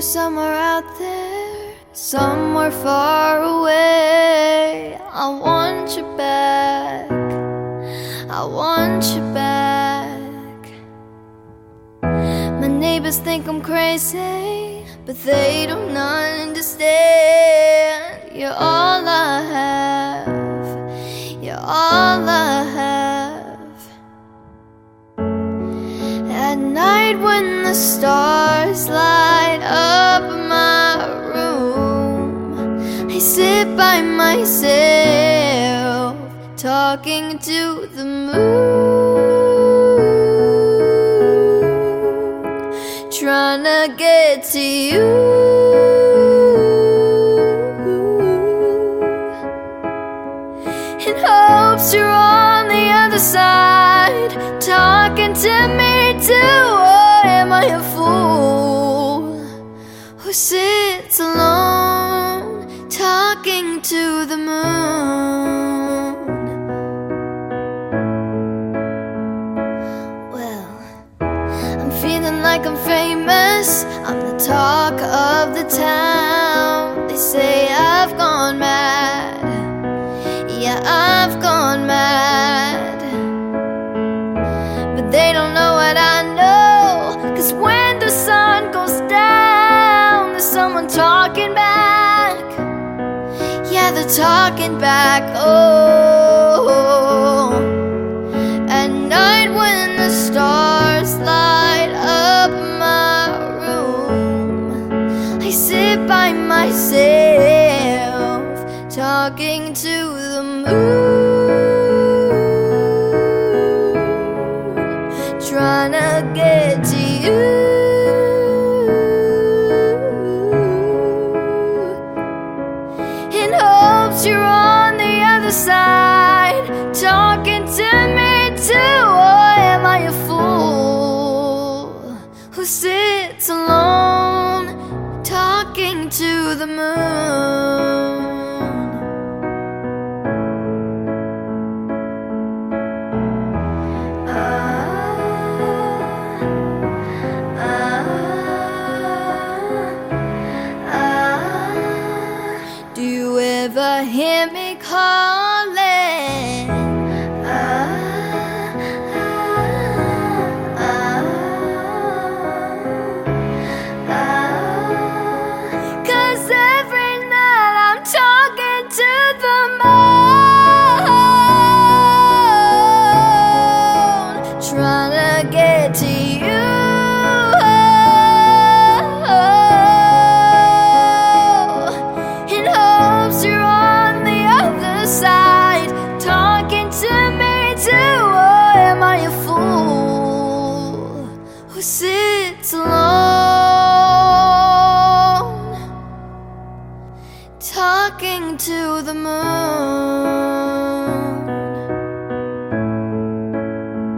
somewhere out there, somewhere far away. I want you back, I want you back. My neighbors think I'm crazy, but they don't understand. You're all I have, you're all I have. At night when the stars light up my room, I sit by myself, talking to the moon, trying to get to you. In hopes you're on the other side, talking to me too. Or am I a fool who sits alone, talking to the moon? Well, I'm feeling like I'm famous, I'm the talk of the town. They say I've gone mad, yeah, I've gone mad. But they don't know what I know, 'cause when the sun goes down, there's someone talking back. Yeah, they're talking back. Oh, at night when the stars light up my room, I sit by myself, talking to the moon, trying to get to you. In hopes you're on the other side, talking to me too. Or am I a fool who sits alone, talking to the moon? Do you ever hear me calling? 'Cause every night I'm talking to the moon, trying to get to you. In hopes you're on the other side, talking to me too. Or am I a fool who sits alone, talking to the moon?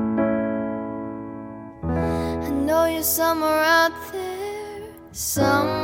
I know you're somewhere out there, somewhere